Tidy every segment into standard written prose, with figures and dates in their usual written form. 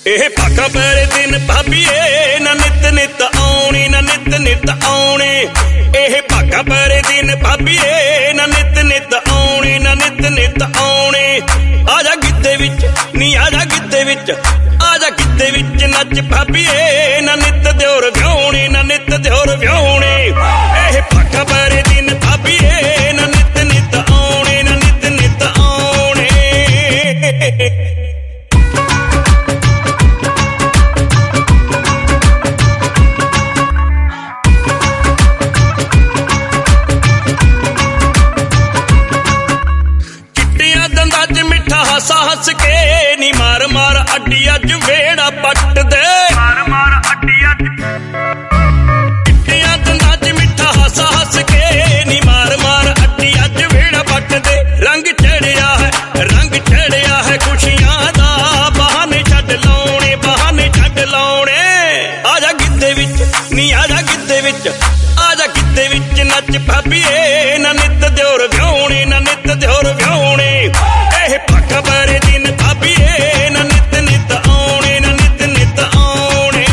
ਇਹ ਭਾਗਾ ਪੈਰੇ ਦਿਨ ਭਾਬੀਏ ਨਾ ਨਿਤ ਨਿਤ ਆਉਣੀ ਨਾ ਨਿਤ ਨਿਤ ਆਉਣੇ। ਇਹ ਭਾਗਾ ਪੈਰੇ ਦਿਨ ਭਾਬੀਏ ਨਾ ਨਿਤ ਨਿਤ ਆਉਣੀ ਨਾ ਨਿਤ ਨਿਤ ਆਉਣੇ। ਆਜਾ ਗਿੱਧੇ ਵਿੱਚ ਨੀ ਆਜਾ ਗਿੱਧੇ ਵਿੱਚ ਆਜਾ ਗਿੱਧੇ ਵਿੱਚ ਨੱਚ ਭਾਬੀਏ ਨਾ ਨਿਤ ਦਿਓਰ ਵਿਆਹੁਣੇ ਨਾ ਨਿਤ ਦਿਓਰ ਵਿਆਹੁਣੇ। ਇਹ ਭਾਗਾ ਪੈਰੇ ਦਿਨ ਭਾਬੀਏ ਨਾ ਨਿਤ ਨਿਤ ਆਉਣੇ ਨਾ ਨਿਤ ਨਿਤ ਆਉਣੇ। ਹਾਸਾ ਹੱਸ ਕੇ ਨੀ ਮਾਰ ਮਾਰ ਅੱਡੀ ਅੱਜ ਵੇੜਾ ਪੱਟ ਦੇ ਮਾਰ ਮਾਰ ਅੱਡੀ ਅੱਜ ਚਿੱਟੀਆਂ ਦੰਦਾਂ 'ਚ ਮਿੱਠਾ ਹਾਸਾ ਹੱਸ ਕੇ ਨੀ ਮਾਰ ਮਾਰ ਅੱਡੀ ਅੱਜ ਵੇੜਾ ਪੱਟ ਦੇ। ਰੰਗ ਚੜਿਆ ਹੈ ਖੁਸ਼ੀਆਂ ਦਾ ਬਹਾਨੇ ਛੱਡ ਲਾਉਣੇ ਬਹਾਨੇ ਛੱਡ ਲਾਉਣੇ। ਆਜਾ ਗਿੱਧੇ ਵਿੱਚ ਨੀ ਆਜਾ ਗਿੱਧੇ ਵਿੱਚ ਆਜਾ ਗਿੱਧੇ ਵਿੱਚ ਨੱਚ ਭਾਬੀਏ ਨਾ ਨਿੱਤ ਦਿਓਰ ਵਿਆਹੁਣੇ ਨਾ ਨਿੱਤ ਦਿਓਰ ਵਿਆਹੁਣੇ। ਇਹ ਭਾਗਾ ਪੈਰੇ ਦਿਨ ਭਾਬੀਏ ਨਾ ਨਿਤ ਨਿਤ ਆਉਣੇ ਨਾ ਨਿਤ ਨਿਤ ਆਉਣੇ।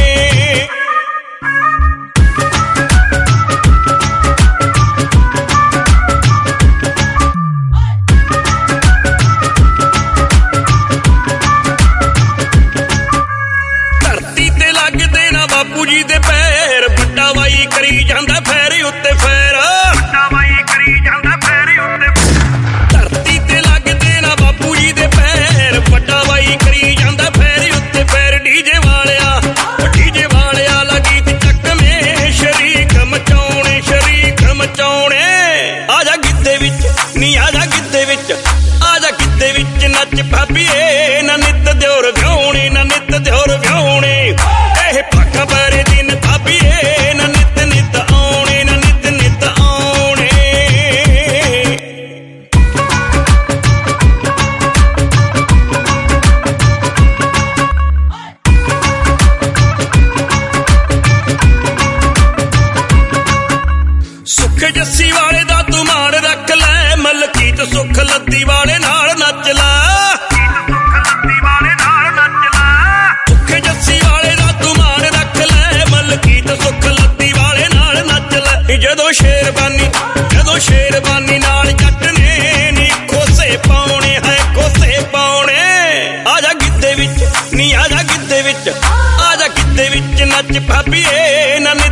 ਧਰਤੀ ਤੇ ਲੱਗਦੇ ਨਾ ਬਾਪੂ ਜੀ ਦੇ ਪੈਰ ਵੱਡਾ ਬਾਈ ਕਰੀ ਜਾਂਦਾ ਫੇਰ ਉੱਤੇ ਫੇਰ ਵੱਡਾ ਬਾਈ ਕਰੀ ਜਾਂਦਾ ਫੇਰ ਉੱਤੇ। ਧਰਤੀ ਤੇ ਲੱਗਦੇ ਨਾ ਬਾਪੂ ਜੀ ਦੇ ਪੈਰ ਵੱਡਾ ਬਾਈ ਕਰੀ ਜਾਂਦਾ ਫੇਰ ਉੱਤੇ ਫੇਰ। ਡੀਜੇ ਵਾਲਿਆ ਲੱਗੀ ਤੇ ਚੱਕਵੇਂ ਸ਼ਰੀਕ ਮਚਾਉਣੇ ਸ਼ਰੀਕ ਮਚਾਉਣੇ। ਆਜਾ ਗਿੱਧੇ ਵਿੱਚ ਨੀ ਆਜਾ ਗਿੱਧੇ ਵਿੱਚ ਆਜਾ ਗਿੱਧੇ ਵਿੱਚ ਨੱਚ ਭਾਬੀਏ ਨਾ ਨਿੱਤ ਦਿਓਰ ਵਿਆਹੁਣੇ ਨਾ ਨਿੱਤ ਦਿਓਰ ਵਿਆਹੁਣੇ। ਇਹ ਭਾਗਾ ਪੈਰੇ ਦਿਨ ਭਾਬੀਏ ਨਾ ਨਿੱਤ ਨਿੱਤ ਆਉਣੇ ਨਾ ਨਿੱਤ ਨਿੱਤ ਆਉਣੇ। ਸੁੱਖ ਜੱਸੀ ਵਾਲੇ ਦਾ ਤੂੰ ਮਾਣ ਰੱਖ ਲੈ ਮਲਕੀਤ ਸੁੱਖ ਲੱਦੀ ਵਾਲੇ ਨਾਲ ਨੱਚ ਲੈ। ਸੁੱਖ ਜੱਸੀ ਵਾਲੇ ਦਾ ਤੂੰ ਮਾਣ ਰੱਖ ਲੈ ਮਲਕੀਤ ਸੁੱਖ ਲੱਦੀ ਵਾਲੇ ਨਾਲ ਨੱਚ ਲੈ। ਜਦੋਂ ਸ਼ੇਰਬਾਨੀ ਨਾਲ ਜੱਟ ਨੇ ਨੀ ਖੋਸੇ ਪਾਉਣੇ ਹੈ ਖੋਸੇ ਪਾਉਣੇ। ਆਜਾ ਗਿੱਧੇ ਵਿੱਚ ਨੀ ਆਜਾ ਗਿੱਧੇ ਵਿੱਚ ਆਜਾ ਗਿੱਧੇ ਵਿੱਚ ਨੱਚ ਭਾਬੀਏ ਨਾ